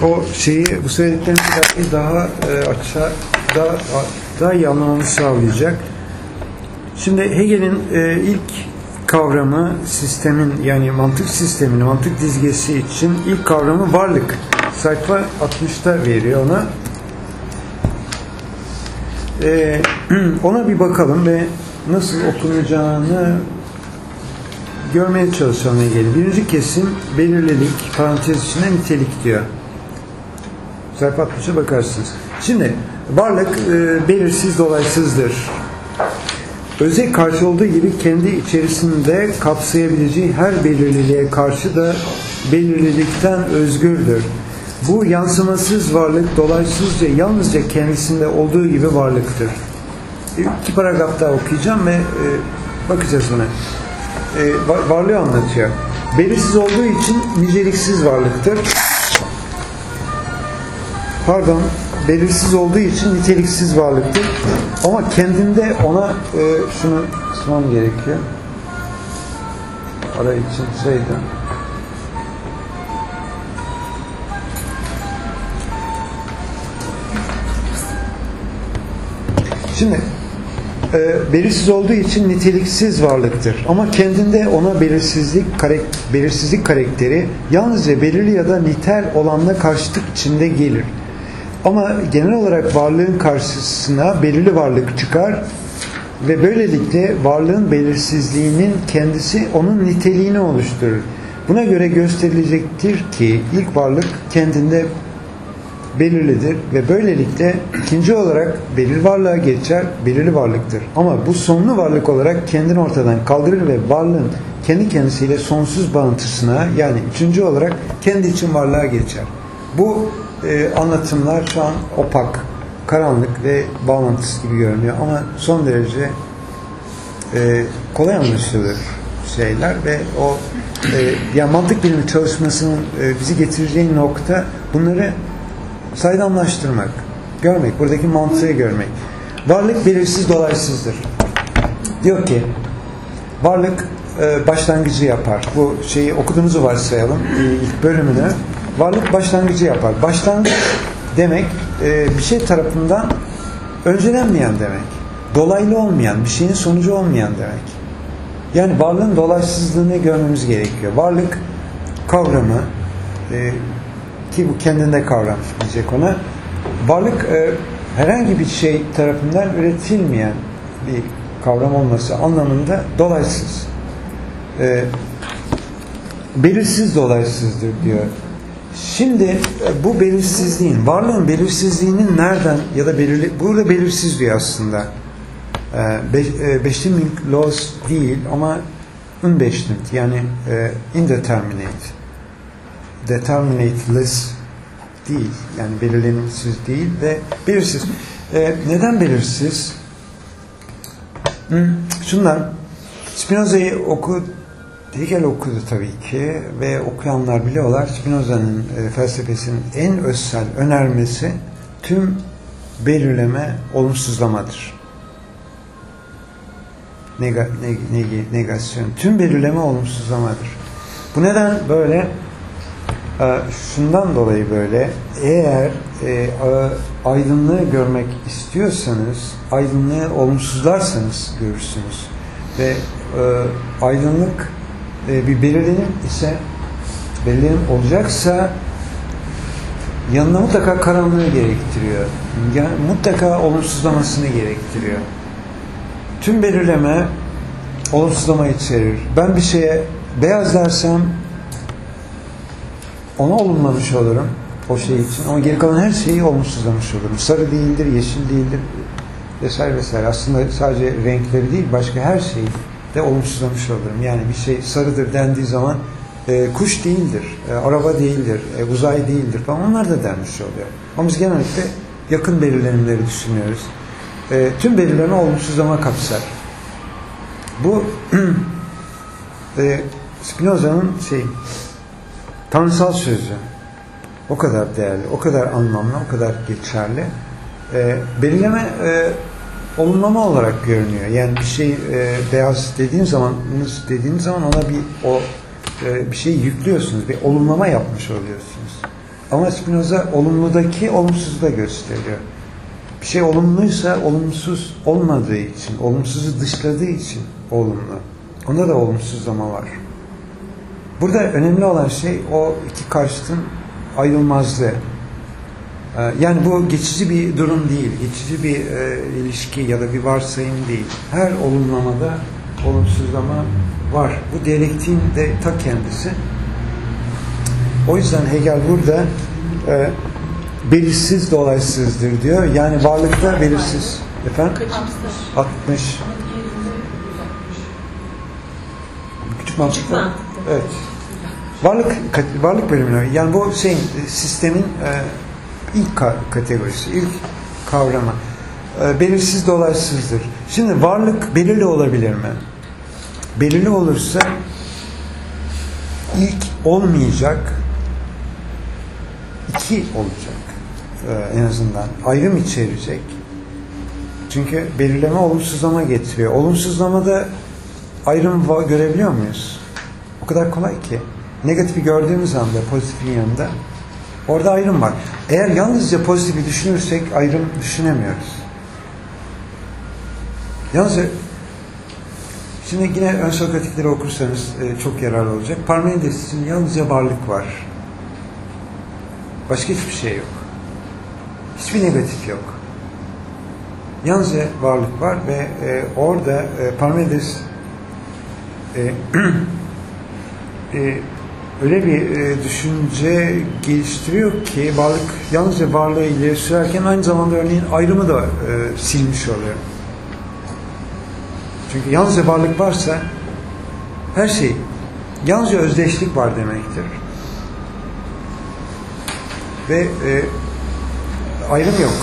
o şeyi, bu söylediklerimizi daha daha iyi anlamamızı sağlayacak. Şimdi Hegel'in ilk kavramı sistemin, yani mantık sistemini, mantık dizgesi için ilk kavramı varlık. Sayfa 60'ta veriyor ona. Ona bir bakalım ve nasıl okunacağını görmeye çalışalım Hegel'i. Birinci kesim belirlilik, parantez içinde nitelik diyor. Sayfa 60'a bakarsınız. Şimdi varlık belirsiz, dolaysızdır. Öze karşı olduğu gibi kendi içerisinde kapsayabileceği her belirliliğe karşı da belirlilikten özgürdür. Bu yansımasız varlık dolaysızca yalnızca kendisinde olduğu gibi varlıktır. İki paragraf daha okuyacağım ve bakacağız buna. Varlığı anlatıyor. Belirsiz olduğu için niceliksiz varlıktır. Pardon, belirsiz olduğu için niteliksiz varlıktır. Ama kendinde ona şunu kısmam gerekiyor. Ara için şeydi. Şimdi belirsiz olduğu için niteliksiz varlıktır. Ama kendinde ona belirsizlik karakteri yalnızca belirli ya da nitel olanla karşıtlık içinde gelir. Ama genel olarak varlığın karşısına belirli varlık çıkar ve böylelikle varlığın belirsizliğinin kendisi onun niteliğini oluşturur. Buna göre gösterilecektir ki ilk varlık kendinde belirlidir ve böylelikle ikinci olarak belirli varlığa geçer, belirli varlıktır. Ama bu sonlu varlık olarak kendini ortadan kaldırır ve varlığın kendi kendisiyle sonsuz bağıntısına, yani üçüncü olarak kendi için varlığa geçer. Bu anlatımlar şu an opak, karanlık ve bağlantısı gibi görünüyor ama son derece kolay anlaşılır şeyler ve o yani mantık bilimi çalışmasının bizi getireceği nokta bunları saydamlaştırmak, görmek, buradaki mantığı görmek. Varlık belirsiz, dolaysızdır. Diyor ki varlık başlangıcı yapar. Bu şeyi okuduğumuzu varsayalım ilk bölümünü. Varlık başlangıcı yapar. Başlangıç demek bir şey tarafından öncelenmeyen demek. Dolaylı olmayan, bir şeyin sonucu olmayan demek. Yani varlığın dolaysızlığını görmemiz gerekiyor. Varlık kavramı ki bu kendinde kavram diyecek ona. Varlık herhangi bir şey tarafından üretilmeyen bir kavram olması anlamında dolaysız. Belirsiz dolaysızdır diyor. Şimdi bu belirsizliğin, varlığın belirsizliğinin nereden ya da burada belirsiz diyor aslında. Bestimmungslos değil ama unbestimmt, yani indeterminate. Determinateless değil, yani belirlenimsiz değil ve belirsiz. Neden belirsiz? Şundan, Spinoza'yı Hegel okudu tabii ki ve okuyanlar biliyorlar. Spinoza'nın felsefesinin en özsel önermesi tüm belirleme olumsuzlamadır. Negasyon. Tüm belirleme olumsuzlamadır. Bu neden böyle? Şundan dolayı böyle. Eğer aydınlığı görmek istiyorsanız, aydınlığı olumsuzlarsanız görürsünüz. Ve aydınlık bir belirlenim ise, belirlenim olacaksa yanına mutlaka karanlığı gerektiriyor. Yani mutlaka olumsuzlamasını gerektiriyor. Tüm belirleme olumsuzlama içerir. Ben bir şeye beyaz dersem ona olumlamış olurum o şey için. Ama geri kalan her şeyi olumsuzlamış olurum. Sarı değildir, yeşil değildir vesaire vesaire. Aslında sadece renkleri değil, başka her şeyi de olumsuzlamış olurum. Yani bir şey sarıdır dendiği zaman kuş değildir, araba değildir, uzay değildir falan, onlar da denmiş oluyor. Ama biz genellikle yakın belirlenimleri düşünüyoruz. Tüm belirleme olumsuzlama kapsar. Bu Spinoza'nın tanrısal sözü. O kadar değerli, o kadar anlamlı, o kadar geçerli. Belirleme olumlama olarak görünüyor. Yani bir şey beyaz dediğiniz zaman ona bir şey yüklüyorsunuz, bir olumlama yapmış oluyorsunuz. Ama Spinoza olumludaki olumsuzu da gösteriyor. Bir şey olumluysa olumsuz olmadığı için, olumsuzu dışladığı için olumlu. Onda da olumsuzlama var. Burada önemli olan şey o iki karşıtın ayrılmazlığı. Yani bu geçici bir durum değil, geçici bir ilişki ya da bir varsayım değil. Her olumlamada olumsuzlama var. Bu diyalektiğin de ta kendisi. O yüzden Hegel burada belirsiz dolaysızdır diyor. Yani varlıkta belirsiz. Efendim? 60. Küçük mantıklı. Evet. Varlık bölümü. Yani bu sistemin ilk kategorisi, ilk kavramı. Belirsiz dolaysızdır. Şimdi varlık belirli olabilir mi? Belirli olursa ilk olmayacak, iki olacak. En azından ayrım içerecek. Çünkü belirleme olumsuzlama getiriyor. Olumsuzlamada ayrım görebiliyor muyuz? O kadar kolay ki. Negatifi gördüğümüz anda pozitifin yanında orada ayrım var. Eğer yalnızca pozitifi düşünürsek ayrım düşünemiyoruz. Yalnızca şimdi yine ön Sokratikleri okursanız çok yararlı olacak. Parmenides için yalnızca varlık var. Başka hiçbir şey yok. Hiçbir negatif yok. Yalnızca varlık var ve orada Parmenides öyle bir düşünce geliştiriyor ki varlık yalnızca varlığı ileri sürerken aynı zamanda örneğin ayrımı da silmiş oluyor. Çünkü yalnızca varlık varsa her şey, yalnızca özdeşlik var demektir. Ve ayrım yok.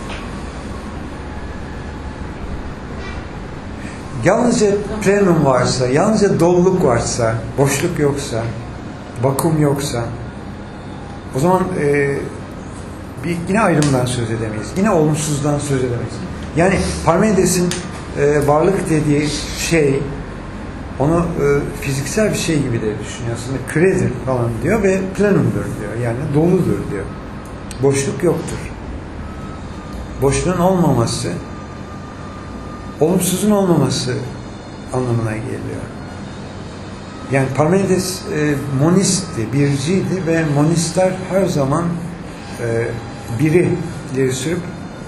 Yalnızca plenum varsa, yalnızca doluluk varsa, boşluk yoksa, vakum yoksa, o zaman yine ayrımdan söz edemeyiz. Yine olumsuzdan söz edemeyiz. Yani Parmenides'in varlık dediği şey, onu fiziksel bir şey gibi de düşünüyor. Aslında küredir falan diyor ve plenumdur diyor. Yani doludur diyor. Boşluk yoktur. Boşluğun olmaması, olumsuzun olmaması anlamına geliyor. Yani Parmenides monistti, birciydi ve monistler her zaman biri ileri sürüp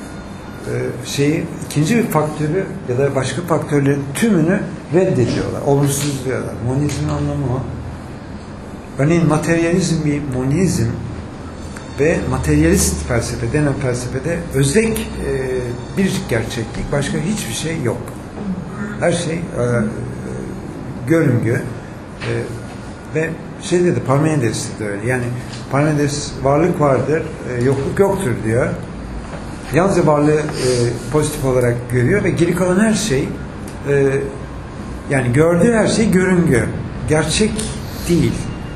ikinci bir faktörü ya da başka faktörlerin tümünü reddediyorlar, olumsuzluyorlar. Monizmin anlamı o. Örneğin materyalizm bir monizm ve materyalist felsefe denen felsefede özek biricik gerçeklik, başka hiçbir şey yok. Her şey görüngü ve dedi Parmenides de öyle. Yani Parmenides varlık vardır, yokluk yoktur diyor. Yalnızca varlığı pozitif olarak görüyor ve geri kalan her şey yani gördüğü her şey görüngü. Gerçek değil.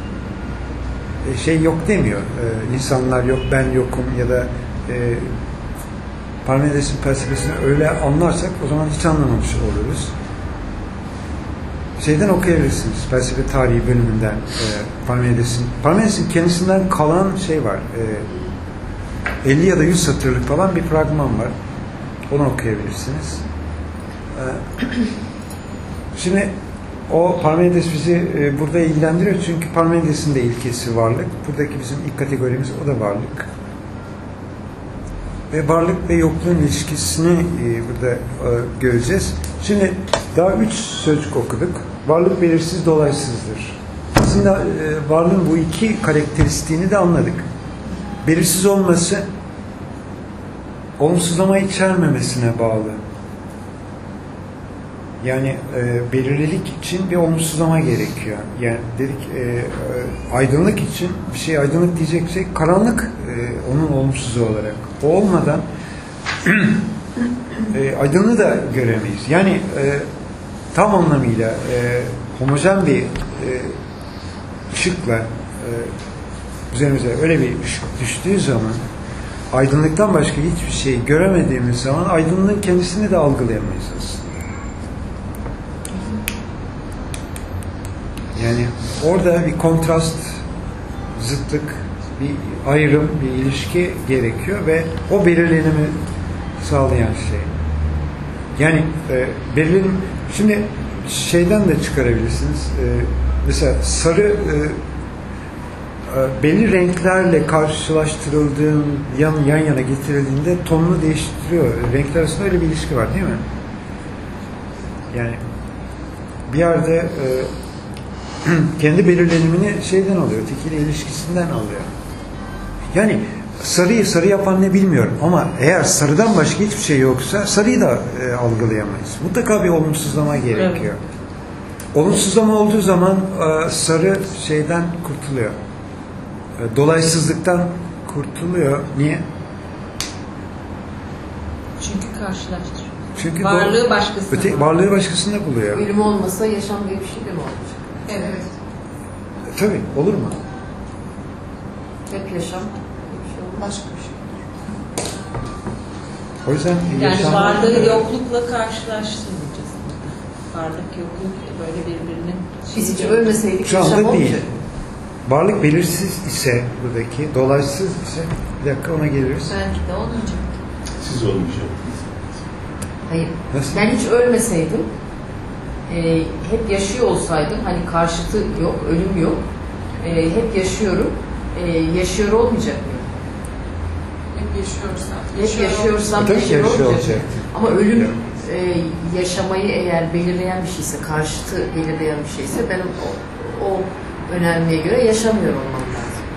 Yok demiyor. İnsanlar yok, ben yokum ya da Parmenides'in felsefesini öyle anlarsak o zaman hiç anlamamış oluruz. Okuyabilirsiniz. Felsefe tarihi bölümünden Parmenides'in kendisinden kalan var. 50 ya da 100 satırlık falan bir fragman var. Onu okuyabilirsiniz. Şimdi o Parmenides bizi burada ilgilendiriyor çünkü Parmenides'in de ilkesi varlık. Buradaki bizim ilk kategorimiz o da varlık. Ve varlık ve yokluğun ilişkisini burada göreceğiz. Şimdi daha 3 sözcük okuduk. Varlık belirsiz dolaysızdır. Aslında varlığın bu iki karakteristiğini de anladık. Belirsiz olması olumsuzlama içermemesine bağlı. Yani belirlilik için bir olumsuzlama gerekiyor. Yani dedik aydınlık için bir şey aydınlık diyeceksek karanlık onun olumsuzu olarak. O olmadan aydınlığı da göremeyiz. Yani tam anlamıyla homojen bir ışıkla üzerimize öyle bir ışık düştüğü zaman aydınlıktan başka hiçbir şey göremediğimiz zaman aydınlığın kendisini de algılayamayız aslında. Yani orada bir kontrast, zıtlık bir ayrım, bir ilişki gerekiyor ve o belirlenimi sağlayan şey. Yani belirlenim, şimdi şeyden de çıkarabilirsiniz. Mesela sarı belli renklerle karşılaştırıldığın, yan yana getirildiğinde tonunu değiştiriyor. Renkler arasında öyle bir ilişki var değil mi? Yani bir yerde kendi belirlenimini şeyden alıyor, ötekiyle ilişkisinden alıyor. Yani sarıyı sarı yapan ne bilmiyorum ama eğer sarıdan başka hiçbir şey yoksa sarıyı da algılayamayız. Mutlaka bir olumsuzlama gerekiyor. Evet. Olumsuzlama olduğu zaman sarı şeyden kurtuluyor. Dolaysızlıktan kurtuluyor. Niye? Çünkü karşılaştırıyor. Çünkü varlığı başkasında. Varlığı başkasında buluyor. Ölüm olmasa yaşam diye bir şey de mi olacak? Evet. Tabii. Olur mu? Hep yaşam. Bir şey olmaz. Başka bir şey. O yüzden yani varlığı yoklukla karşılaştırmayacağız. Varlık, yokluk böyle birbirinin... Biz hiç ölmeseydik şu anda değil. Varlık belirsiz ise buradaki, dolaysız ise bir dakika ona geliriz. Belki de olmayacak. Siz olmayacaksınız. Hayır. Nasıl? Ben hiç ölmeseydim, hep yaşıyor olsaydım, hani karşıtı yok, ölüm yok, hep yaşıyorum, yaşıyor olmayacak mı? Hep yaşıyorsam yaşıyor olacak. Ama ölüm yaşamayı eğer belirleyen bir şeyse, karşıtı belirleyen bir şeyse benim o önermeye göre yaşamıyor olmam lazım.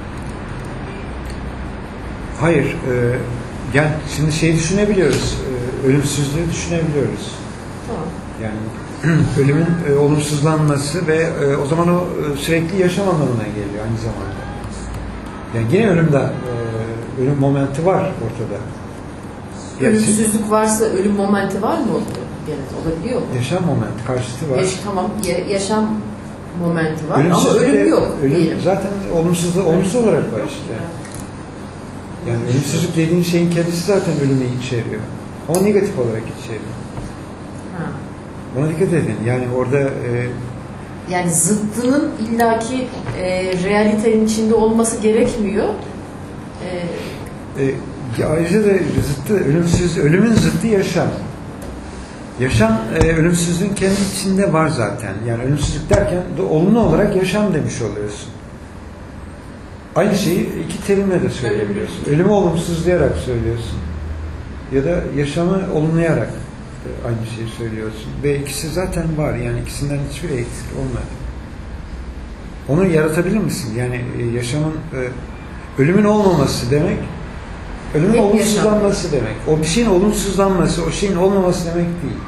Hayır. Yani şimdi şeyi düşünebiliyoruz. Ölümsüzlüğü düşünebiliyoruz. Tamam. Yani ölümün olumsuzlanması ve o zaman o sürekli yaşam anlamına geliyor aynı zamanda. Yani yine ölümde ölüm momenti var ortada. Ölümsüzlük varsa ölüm momenti var mı oluyor? Yani olabiliyor mu? Yaşam momenti, karşıtı var. Tamam, yaşam momenti var ama ölüm yok. Ölüm zaten olumsuz olarak var işte. Yani ölümsüzlük dediğin şeyin kendisi zaten ölümü içeriyor. Ama negatif olarak içeriyor. Ha. Buna dikkat edin. Yani orada yani zıttının illaki realitenin içinde olması gerekmiyor. Ayrıca da ölümün zıttı yaşam. Yaşam ölümsüzlüğün kendi içinde var zaten. Yani ölümsüzlük derken de olumlu olarak yaşam demiş oluyorsun. Aynı şeyi iki terimle de söyleyebiliyorsun. Ölümü olumsuzlayarak söylüyorsun. Ya da yaşamı olumlayarak aynı şeyi söylüyorsun. Ve ikisi zaten var. Yani ikisinden hiçbir eksik olmadı. Onu yaratabilir misin? Yani yaşamın ölümün olmaması demek ölümün olumsuzlanması demek. O bir şeyin olumsuzlanması, o şeyin olmaması demek değil.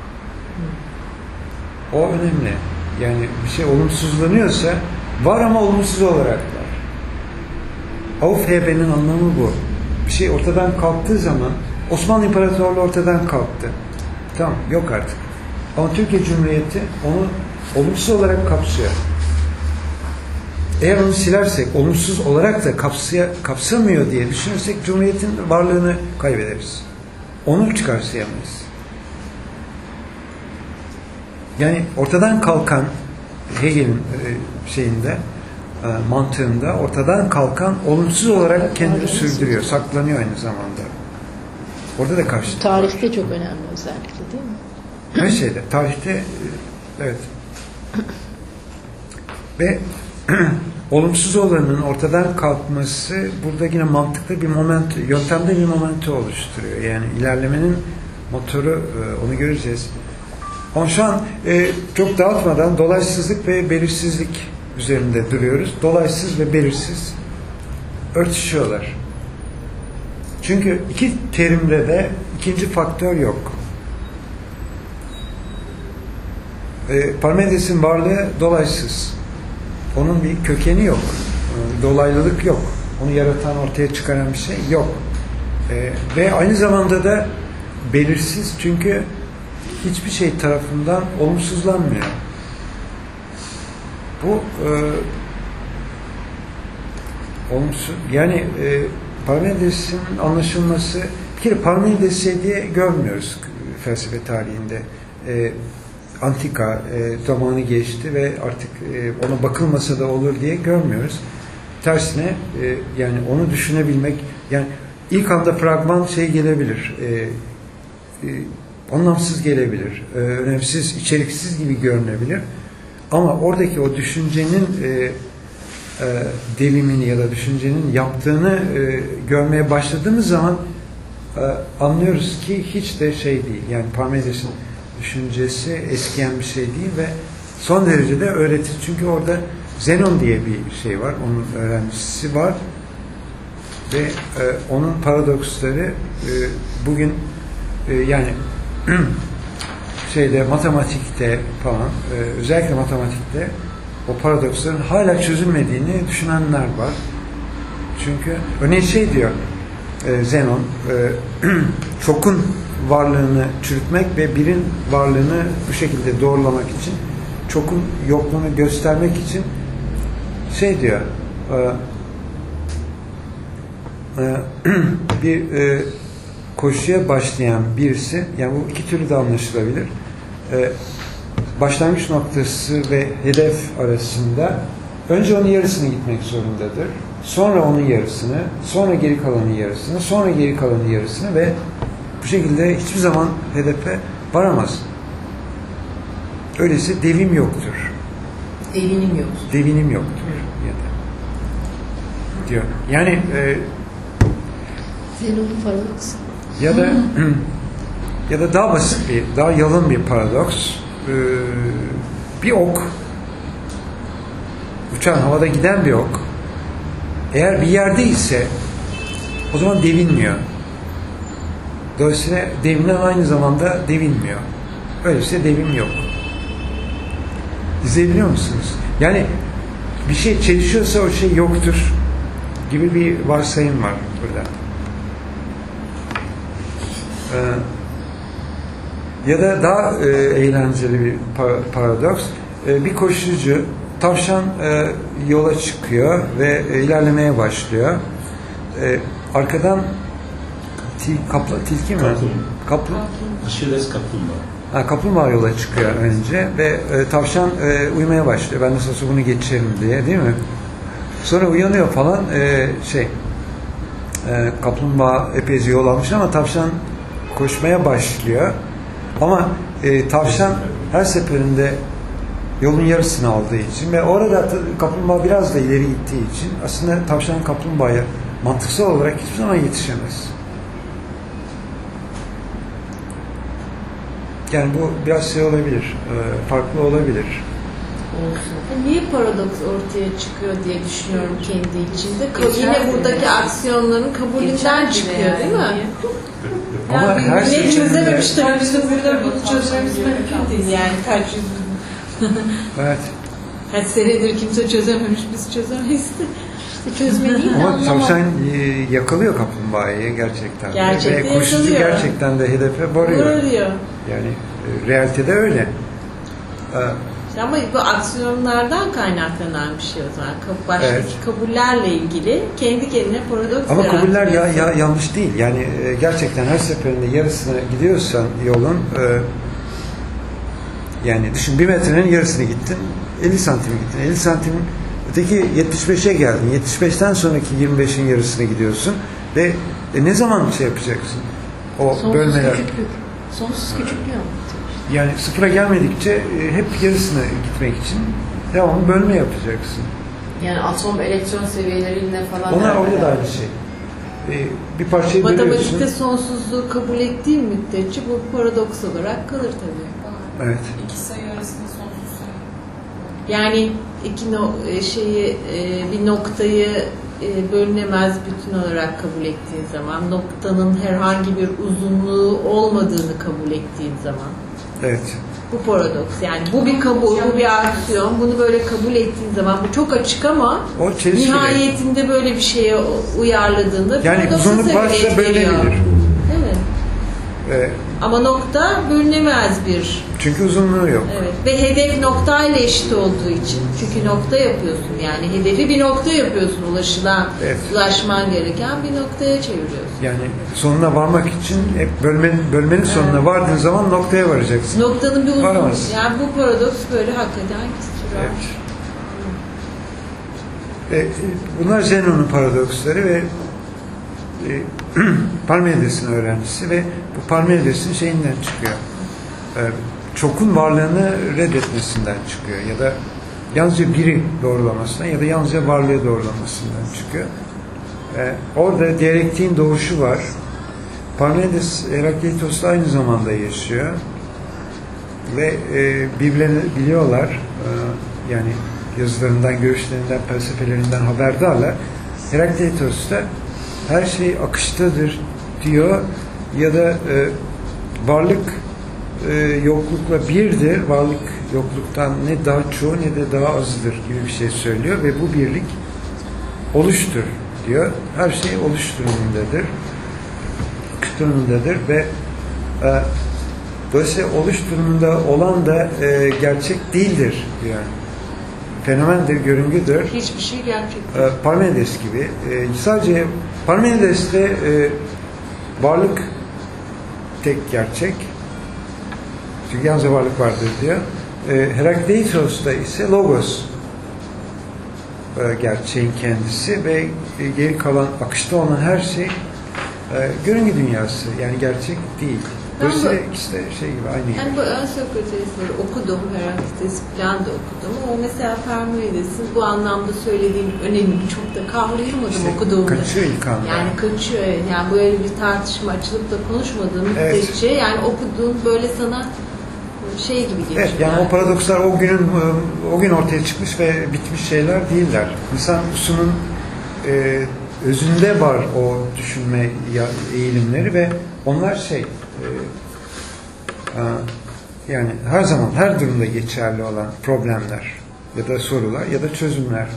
O önemli. Yani bir şey olumsuzlanıyorsa var ama olumsuz olarak var. Aufheben'in anlamı bu. Bir şey ortadan kalktığı zaman Osmanlı İmparatorluğu ortadan kalktı. Tamam, yok artık. Ama Türkiye Cumhuriyeti onu olumsuz olarak kapsıyor. Eğer onu silersek, olumsuz olarak da kapsamıyor diye düşünürsek Cumhuriyet'in varlığını kaybederiz. Onu çıkarsayamayız. Yani ortadan kalkan Hegel'in şeyinde, mantığında ortadan kalkan olumsuz olarak kendini sürdürüyor, saklanıyor aynı zamanda. Orada da karşı. Tarihte çok önemli özellikle değil mi? Her şeyde. Tarihte evet. Ve olumsuz olanın ortadan kalkması burada yine mantıklı bir yöntemde bir momenti oluşturuyor. Yani ilerlemenin motoru, onu göreceğiz. Ama şu an çok dağıtmadan dolaysızlık ve belirsizlik üzerinde duruyoruz. Dolaysız ve belirsiz örtüşüyorlar. Çünkü iki terimde de ikinci faktör yok. Parmenides'in varlığı dolaysız. Onun bir kökeni yok. Dolaylılık yok. Onu yaratan, ortaya çıkaran bir şey yok. Ve aynı zamanda da belirsiz çünkü hiçbir şey tarafından olumsuzlanmıyor. Bu olumsuz. Yani Parmenides'in anlaşılması bir kere Parmenides'i diye görmüyoruz felsefe tarihinde. Antika zamanı geçti ve artık ona bakılmasa da olur diye görmüyoruz. tersine yani onu düşünebilmek, yani ilk anda fragman şey gelebilir, anlamsız gelebilir, önemsiz, içeriksiz gibi görünebilir. Ama oradaki o düşüncenin delimini ya da düşüncenin yaptığını görmeye başladığımız zaman anlıyoruz ki hiç de şey değil. Yani Parmenides'in düşüncesi eskiyen bir şey değil ve son derece de öğretici. Çünkü orada Zenon diye bir şey var. Onun öğrencisi var. Ve onun paradoksları bugün yani matematikte falan özellikle matematikte o paradoksların hala çözülmediğini düşünenler var. Çünkü örneğin şey diyor Zenon çokun varlığını çürütmek ve birin varlığını bu şekilde doğrulamak için, çokun yokluğunu göstermek için şey diyor bir koşuya başlayan birisi, yani bu iki türlü de anlaşılabilir, başlangıç noktası ve hedef arasında önce onun yarısını gitmek zorundadır. Sonra onun yarısını, sonra geri kalanın yarısını, sonra geri kalanın yarısını ve bu şekilde hiçbir zaman hedefe varamaz. Öyleyse devim yoktur. Devinim yoktur. Devinim yoktur. Ya da diyor. Yani Zenon'un paradoksu. ya da daha basit bir, daha yalın bir paradoks. Bir ok, uçan, havada giden bir ok, eğer bir yerde ise o zaman devinmiyor. Dolayısıyla devinen aynı zamanda devinmiyor. Öyleyse devim yok. İzleyebiliyor musunuz? Yani bir şey çelişiyorsa o şey yoktur gibi bir varsayım var burada. Ya da daha eğlenceli bir paradoks. Bir koşucu, tavşan yola çıkıyor ve ilerlemeye başlıyor. Arkadan tilki mi? Aşiles kaplumbağa. Kaplumbağa yola çıkıyor önce ve tavşan uyumaya başlıyor. Ben nasıl olsa bunu geçerim diye, değil mi? Sonra uyanıyor falan, kaplumbağa epeyce yol almış ama tavşan koşmaya başlıyor. Ama tavşan her seferinde yolun yarısını aldığı için ve orada kaplumbağa biraz da ileri gittiği için aslında tavşan kaplumbağaya mantıksal olarak hiçbir zaman yetişemez. Yani bu biraz şey olabilir, farklı olabilir. Niye paradoks ortaya çıkıyor diye düşünüyorum kendi içinde. Yine buradaki aksiyonların kabulünden çıkıyor, değil mi? Ama yani her ne çözememiş tabii bizim burada bunu çözmemiz mümkün değil yani kaç yüz. Evet. Kaç senedir kimse çözememiş, biz çözemeyiz de. İşte çözmeliyiz de ama tavşan yakalıyor kaplumbağayı gerçekten. Gerçekten ve koşucu yakalıyor. Gerçekten de hedefe varıyor. Yani realitede öyle. Ama bu aksiyonlardan kaynaklanan bir şey o zaman. Baştaki kabullerle ilgili kendi kendine paradoks. Ama kabuller yanlış değil. Yani gerçekten her seferinde yarısına gidiyorsan yolun yani düşün 1 metrenin yarısını gittin, 50 santim gittin. 50 santimin öteki 75'e geldin. 75'ten sonraki 25'in yarısını gidiyorsun ve ne zaman şey yapacaksın? O sonsuz bölmeler. Küçüklük. Sonsuz küçüklüyor. Yani sıfıra gelmedikçe hep yarısına gitmek için devamlı bölme yapacaksın. Yani atom elektron seviyeleriyle falan. Orada da aynı şey. Bir parçayı bölüyorsun. Matematikte sonsuzluğu kabul ettiğin müddetçe bu paradoks olarak kalır tabii. Evet. İki sayı arasında sonsuz sayı. Yani bir noktayı bölünemez bütün olarak kabul ettiğin zaman, noktanın herhangi bir uzunluğu olmadığını kabul ettiğin zaman. Evet. Bu paradoks. Yani bu bir kabul, bu bir aksiyon. Bunu böyle kabul ettiğin zaman bu çok açık ama nihayetinde böyle bir şeye uyarladığında yani uzunluk varsa bölünebilir. Evet. Ama nokta bölünemez bir. Çünkü uzunluğu yok. Evet. Ve hedef noktayla eşit olduğu için. Çünkü nokta yapıyorsun. Yani hedefi bir nokta yapıyorsun. Ulaşman gereken bir noktaya çeviriyorsun. Yani sonuna varmak için hep bölmenin sonuna vardığın zaman noktaya varacaksın. Noktanın bir uzunluğu. Yani bu paradoks böyle hakikaten sürer. Evet. Bunlar Zenon'un paradoksları ve Parmenides'in öğrencisi ve bu Parmenides'in şeyinden çıkıyor. Çokun varlığını reddetmesinden çıkıyor ya da yalnızca biri doğrulamasından ya da yalnızca varlığı doğrulamasından çıkıyor. Orada diyalektiğin doğuşu var. Parmenides Herakleitos'la aynı zamanda yaşıyor ve birbirlerini biliyorlar. Yani yazılarından, görüşlerinden, felsefelerinden haberdarlar. Herakleitos da her şey akıştadır diyor ya da varlık yoklukla birdir. Varlık yokluktan ne daha çoğu ne de daha azdır gibi bir şey söylüyor ve bu birlik oluştur diyor. Her şey oluş durumundadır. Akış durumundadır ve dolayısıyla oluş durumunda olan da gerçek değildir diyor. Fenomendir, görüngüdür. Hiçbir şey gerçek. Parmenides gibi. Sadece Parmenides'te varlık tek gerçek. Çünkü yalnızca varlık vardır diyor. Herakleitos'ta ise logos gerçeğin kendisi ve geri kalan akışta olan her şey görüngü dünyası. Yani gerçek değil. Dolayısıyla işte şey gibi aynı. Yani bu ön Sokrates'leri okudum, Herakleitos falan da okudum. O mesela Parmenides'in bu anlamda söylediğin önemini çok da kavrayamadım işte okuduğumda. Kaçıyor ilk anda. Yani kaçıyor. Yani böyle bir tartışma açılıp da konuşmadığım müddetçe yani okuduğun böyle sana şey gibi geliyor. Evet, yani o paradokslar o gün ortaya çıkmış ve bitmiş şeyler değiller. İnsan usunun özünde var o düşünme eğilimleri ve onlar yani her zaman, her durumda geçerli olan problemler ya da sorular ya da çözümler.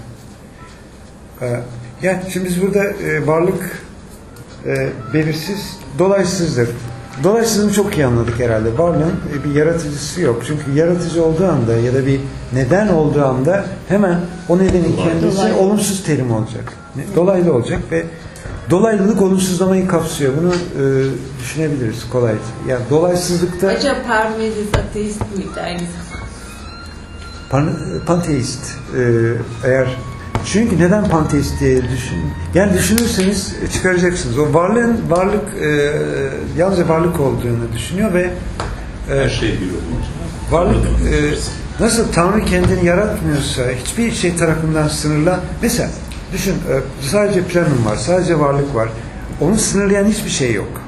Yani şimdi biz burada varlık belirsiz, dolaysızdır. Dolaysızlığını çok iyi anladık herhalde. Varlığın bir yaratıcısı yok. Çünkü yaratıcı olduğu anda ya da bir neden olduğu anda hemen o nedenin kendisi olumsuz terim olacak. Dolaylı olacak ve dolaylılık olumsuzlamayı kapsıyor. Bunu düşünebiliriz kolayca. Yani dolaysızlıkta... Acaba Parmenides ateist miydi aynı zamanda? Panteist. Eğer çünkü neden panteist diye yani düşünürseniz çıkaracaksınız. O varlık yalnızca varlık olduğunu düşünüyor ve her şey bir olacak. Varlık nasıl Tanrı kendini yaratmıyorsa hiçbir şey tarafından sınırlan. Mesela düşün, sadece planım var, sadece varlık var. Onu sınırlayan hiçbir şey yok.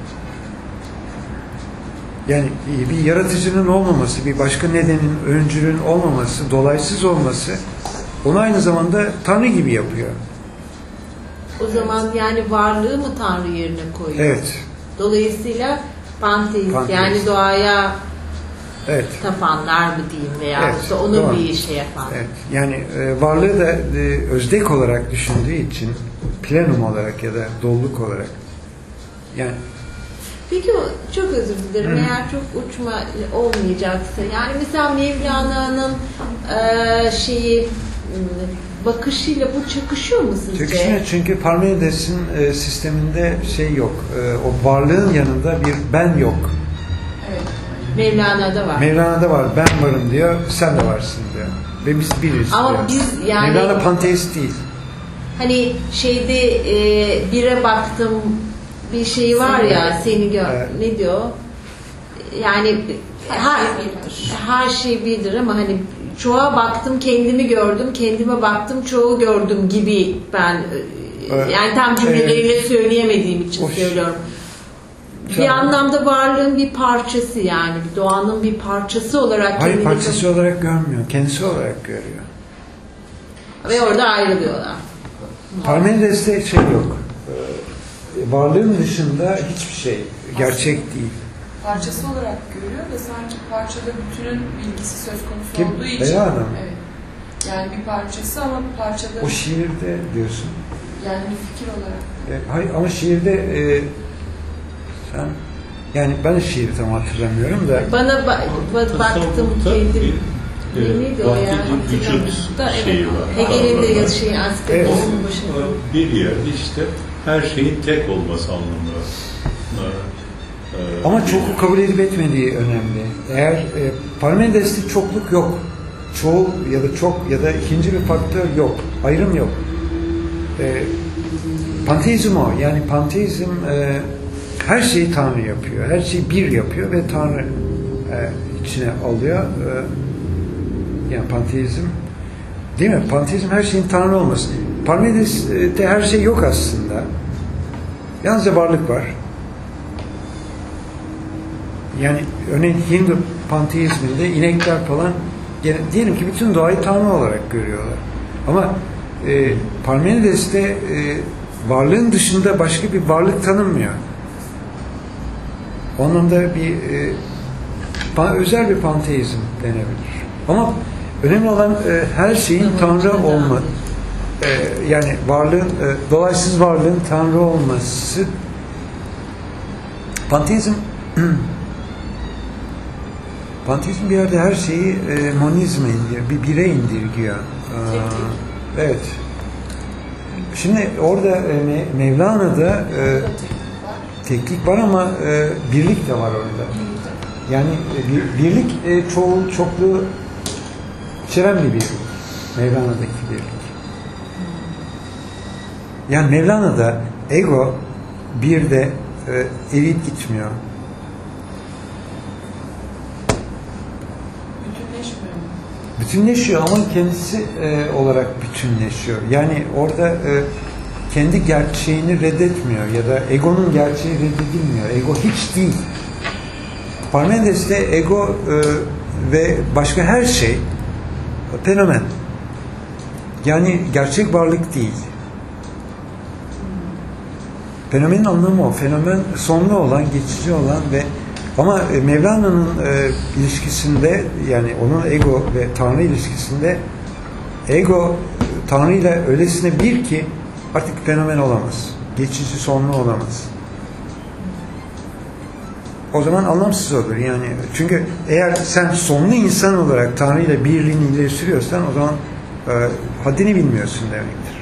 Yani bir yaratıcının olmaması, bir başka nedenin, öncülün olmaması, dolaysız olması onu aynı zamanda Tanrı gibi yapıyor. O zaman yani varlığı mı Tanrı yerine koyuyor? Evet. Dolayısıyla panteist. Yani doğaya tapanlar mı diyeyim veya onun bir şey yapan. Evet. Yani varlığı da özdek olarak düşündüğü için plenum olarak ya da dolluk olarak yani. Peki çok özür dilerim eğer çok uçma olmayacaksa yani mesela Mevlana'nın bakışıyla bu çakışıyor mu sizce? Çakışmıyor çünkü Parmenides'in sisteminde şey yok. O varlığın yanında bir ben yok. Evet. Mevlana'da var. Mevlana'da var. Ben varım diyor. Sen de varsın diyor. Ve biz biriz ama diyor. Biz yani Mevlana panteist değil. Hani bire baktım bir şey var ya seni ne diyor? Yani her şey birdir ama hani çoğa baktım kendimi gördüm, kendime baktım çoğu gördüm gibi ben yani tam cümleleriyle söyleyemediğim için söylüyorum. Bir anlamda varlığın bir parçası yani doğanın bir parçası olarak. Hayır parçası olarak görmüyor, kendisi olarak görüyor. Ve orada ayrılıyorlar. Parmenides'te yok. Varlığın dışında hiçbir şey gerçek değil. Parçası olarak görüyor ve sanki parçada bütünün bilgisi söz konusu olduğu için. Adam. Evet. Yani bir parçası ama parçada. O şiirde diyorsun. Yani bir fikir olarak. Hayır ama şiirde sen yani ben şiiri tam hatırlamıyorum da. Bana baktım kendim. Neydi o ya? Şeyi var. Hegel'in de yazışı ansiklopedisinin başında. Bir yerde işte her şeyin tek olması anlamında. Ama çoklu kabul edip etmediği önemli. Eğer Parmenides'te çokluk yok. Çoğul ya da çok ya da ikinci bir faktör yok. Ayrım yok. Panteizm o. Yani panteizm her şeyi Tanrı yapıyor. Her şeyi bir yapıyor ve Tanrı içine alıyor. Yani panteizm, değil mi? Panteizm her şeyin Tanrı olması. Parmenides'te her şey yok aslında. Yalnızca varlık var. Yani örneğin Hindu panteizminde inekler falan diyelim ki bütün doğayı Tanrı olarak görüyorlar. Ama Parmenides'te varlığın dışında başka bir varlık tanınmıyor. O anlamda bir özel bir panteizm denebilir. Ama önemli olan her şeyin Tanrı olması. Yani varlığın, dolaysız varlığın Tanrı olması. Panteizm bir yerde her şeyi monizme indiriyor, bir bire indirgiyor. Evet. Şimdi orada Mevlana'da teklik var ama birlik de var orada. Yani birlik çokluğu içeren bir birlik. Mevlana'daki birlik. Yani Mevlana'da ego bir de eriyip gitmiyor. Bütünleşiyor ama kendisi olarak bütünleşiyor. Yani orada kendi gerçeğini reddetmiyor ya da egonun gerçeği reddedilmiyor. Ego hiç değil. Parmenides'te ego ve başka her şey fenomen. Yani gerçek varlık değil. Fenomenin anlamı o. Fenomen sonlu olan, geçici olan ve ama Mevlana'nın ilişkisinde, yani onun ego ve Tanrı ilişkisinde ego Tanrı ile öylesine bir ki artık fenomen olamaz. Geçici, sonlu olamaz. O zaman anlamsız olur. Yani çünkü eğer sen sonlu insan olarak Tanrı ile birliğini ileri sürüyorsan o zaman haddini bilmiyorsun demektir.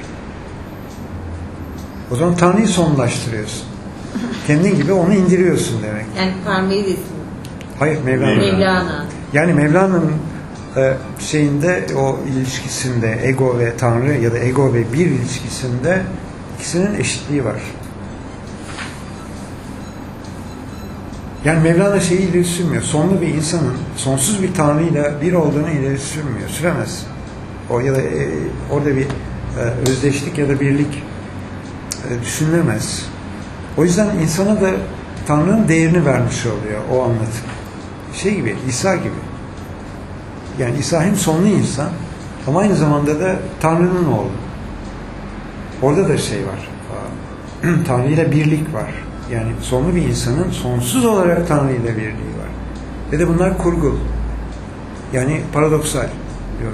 O zaman Tanrı'yı sonlaştırıyorsun. Kendin gibi onu indiriyorsun demek. Yani Parmenides'in. Hayır, Mevlana. Yani Mevlana'nın şeyinde, o ilişkisinde ego ve Tanrı ya da ego ve bir ilişkisinde ikisinin eşitliği var. Yani Mevlana şeyi ileri sürmüyor. Sonlu bir insanın sonsuz bir Tanrı'yla bir olduğunu ileri sürmüyor. Süremez. O ya da orada bir özdeşlik ya da birlik düşünülemez. O yüzden insana da Tanrı'nın değerini vermiş oluyor o anlatım. Şey gibi, İsa gibi. Yani İsa hem sonlu insan ama aynı zamanda da Tanrı'nın oğlu. Orada da şey var. Tanrı ile birlik var. Yani sonlu bir insanın sonsuz olarak Tanrı ile birliği var. Ve de bunlar kurgu. Yani paradoksal. Yok.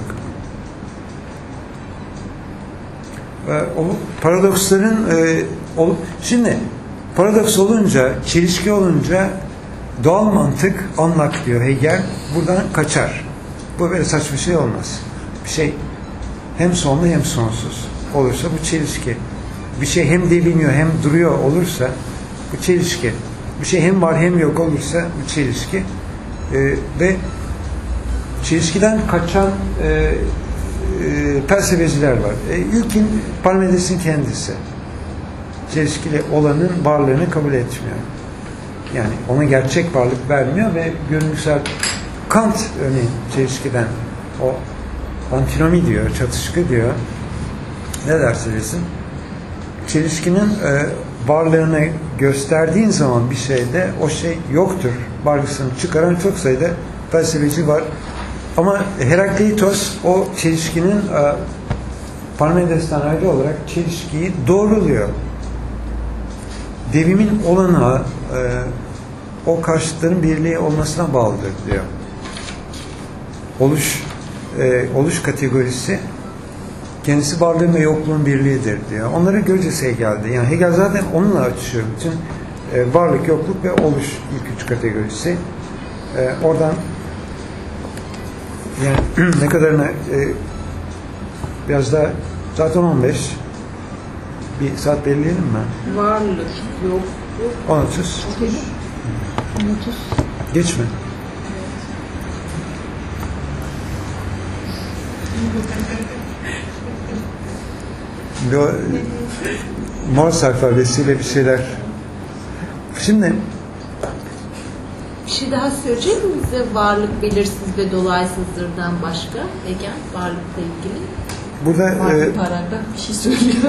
O paradoksların şimdi paradoks olunca, çelişki olunca doğal mantık anlak diyor Hegel. Buradan kaçar. Bu böyle saçma şey olmaz. Bir şey hem sonlu hem sonsuz olursa bu çelişki. Bir şey hem deliniyor hem duruyor olursa bu çelişki. Bir şey hem var hem yok olursa bu çelişki. Ve çelişkiden kaçan felsefeciler var. İlkin Parmenides'in kendisi. Çelişkili olanın varlığını kabul etmiyor. Yani ona gerçek varlık vermiyor ve görünüşsel Kant örneğin çelişkiden o antinomi diyor, çatışkı diyor. Ne derse desin. Çelişkinin varlığını gösterdiğin zaman bir şeyde o şey yoktur. Varlığını çıkaran çok sayıda felsefeci var. Ama Herakleitos o çelişkinin Parmenides'ten ayrı olarak çelişkiyi doğruluyor. Devimin olanağı o karşıtların birliği olmasına bağlıdır diyor. Oluş kategorisi kendisi varlığın ve yokluğun birliğidir diyor. Onları göreceğiz Hegel'de. Yani Hegel zaten onunla açıyor bütün varlık, yokluk ve oluş ilk üç kategorisi. Oradan yani ne kadarına biraz daha zaten 15 bir saat belirleyelim mi? Varlık, yok. 10.30. 10.30. Geçme. Şimdi o Morse alfabesiyle bir şeyler. Şimdi bir şey daha söyleyecek mi bize? Varlık belirsiz ve dolaysızdırdan başka Egen, varlıkla ilgili. Burada paragraf bir şey söylüyor.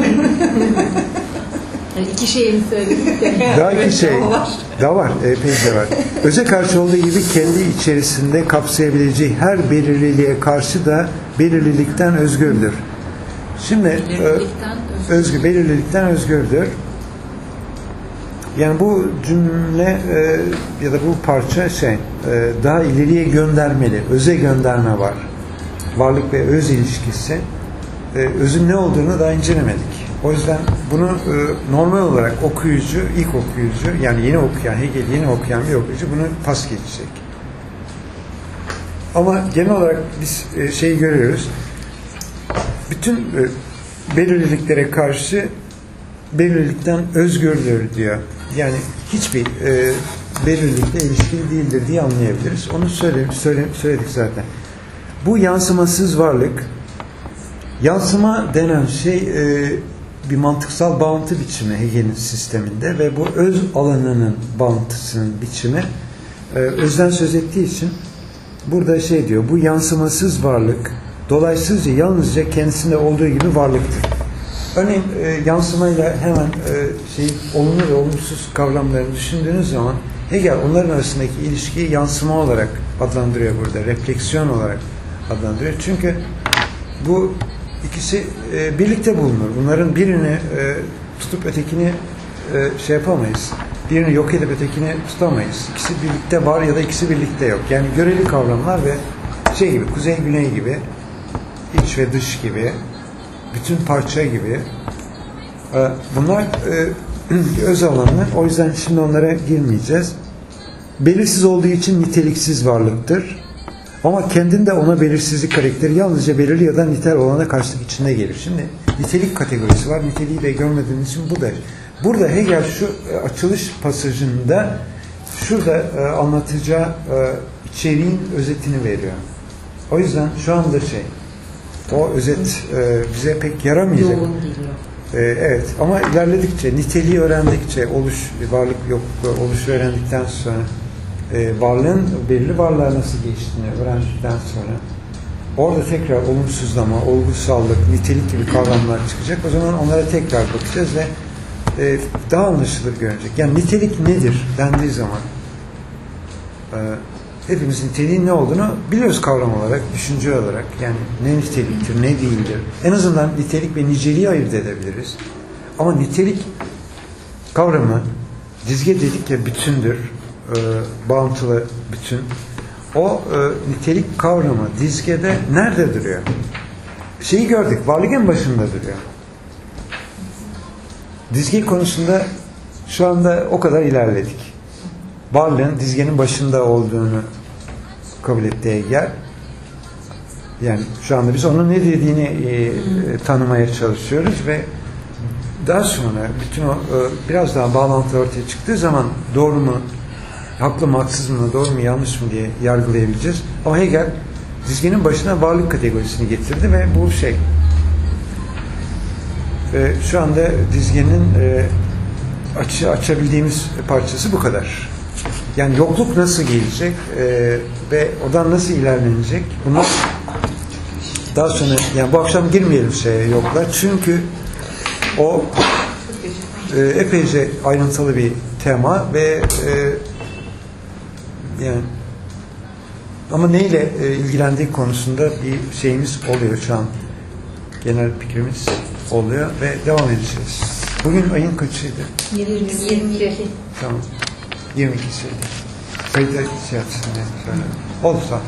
Yani iki şey mi söyledik de? daha iki şey daha var, epeyce var. Öze karşı olduğu gibi kendi içerisinde kapsayabileceği her belirliliğe karşı da belirlilikten özgürdür. Şimdi belirlilikten özgürdür. Yani bu cümle ya da bu parça daha ileriye göndermeli, öze gönderme var. Varlık ve öz ilişkisi. Özün ne olduğunu daha incelemedik. O yüzden bunu normal olarak ilk okuyucu, yani yeni okuyan, Hegel yeni okuyan bir okuyucu bunu pas geçecek. Ama genel olarak biz şeyi görüyoruz. Bütün belirliliklere karşı belirlilikten özgürdür diyor. Yani hiçbir belirlilikle ilişkili değildir diye anlayabiliriz. Onu söyledik zaten. Bu yansımasız varlık, yansıma denen şey bir mantıksal bağıntı biçimi Hegel'in sisteminde ve bu öz alanının bağıntısının biçimi özden söz ettiği için burada diyor, bu yansımasız varlık dolaysızca yalnızca kendisinde olduğu gibi varlıktır. Örneğin yansımayla hemen olumlu ve olumsuz kavramlarını düşündüğünüz zaman Hegel onların arasındaki ilişkiyi yansıma olarak adlandırıyor burada, refleksiyon olarak adlandırıyor. Çünkü bu ikisi birlikte bulunur. Bunların birini tutup ötekini yapamayız. Birini yok edip ötekini tutamayız. İkisi birlikte var ya da ikisi birlikte yok. Yani göreli kavramlar ve gibi, kuzey güney gibi, iç ve dış gibi, bütün parça gibi. Bunlar öz alanı. O yüzden şimdi onlara girmeyeceğiz. Belirsiz olduğu için niteliksiz varlıktır. Ama kendinde ona belirsizlik karakteri yalnızca belirli ya da nitel olana karşılık içinde gelir. Şimdi nitelik kategorisi var. Niteliği de görmediğimiz için bu da. Burada Hegel şu açılış pasajında şurada anlatacağı içeriğin özetini veriyor. O yüzden şu anda o özet bize pek yaramayacak. Evet, ama ilerledikçe, niteliği öğrendikçe, varlık yok, oluşu öğrendikten sonra, varlığın belirli varlığa nasıl geçtiğini öğrendikten sonra orada tekrar olumsuzlama, olgusallık, nitelik gibi kavramlar çıkacak. O zaman onlara tekrar bakacağız ve daha anlaşılır görünecek. Yani nitelik nedir dendiği zaman hepimiz niteliğin ne olduğunu biliyoruz kavram olarak, düşünce olarak. Yani ne niteliktir, ne değildir. En azından nitelik ve niceliği ayırt edebiliriz. Ama nitelik kavramı, dizge dedik ya bütündür, bağıntılı bütün. O nitelik kavramı dizgede nerede duruyor? Gördük, varlık en başında duruyor. Dizge konusunda şu anda o kadar ilerledik. Varlığın dizgenin başında olduğunu kabul etti Hegel. Yani şu anda biz onun ne dediğini tanımaya çalışıyoruz ve daha sonra bütün o biraz daha bağlantı ortaya çıktığı zaman doğru mu, haklı mı, haksız mı, doğru mu, yanlış mı diye yargılayabileceğiz. Ama Hegel dizgenin başına varlık kategorisini getirdi ve bu şu anda dizgenin açabildiğimiz parçası bu kadar. Yani yokluk nasıl gelecek ve oradan nasıl ilerlenecek? Bunlar daha sonra, yani bu akşam girmeyelim yokla. Çünkü o epeyce ayrıntılı bir tema ve yani ama neyle ilgilendiği konusunda bir şeyimiz oluyor şu an. Genel fikrimiz oluyor ve devam edeceğiz. Bugün ayın kaçıydı? 22. Tamam. 22'si. Kayıda yapsın diye söyledim. Olsa.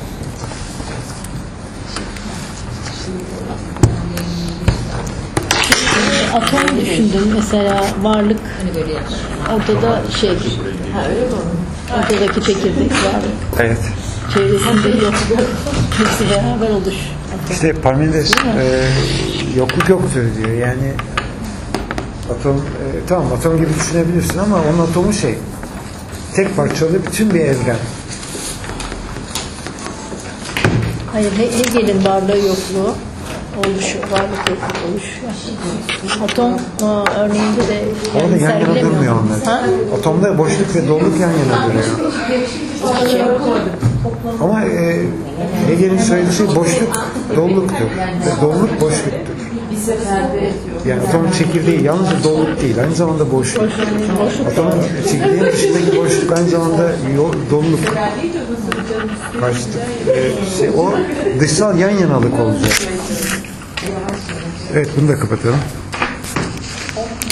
Atom düşündüm mesela, varlık ortada Ha öyle mi? ortadaki çekirdek varlık. Evet. Çevresinde yok. Hepsi beraber olur. İşte Parmenides yokluk yoktur diyor. Yani atom tamam, atom gibi düşünebilirsin ama onun atomu tek parçalı bütün bir evren. Hayır, Hegel'in varlığı yokluğu oluşu, varlık yok oluş. Atom örneğinde de Orada yan yana sergilemiyor. durmuyor onlar. Atomda boşluk ve doluluk yan yana duruyor. Ama Hegel'in söylediği şey boşluk doluluktur. Ve doluluk boşluktur. Yani atomun çekirdeği yalnızca doluluk değil, aynı zamanda boşluk. Atomun çekirdeğinin dışındaki boşluk aynı zamanda doluluk. Karşıtı. O dışsal yan yanalık olacak. Evet, bunu da kapatalım.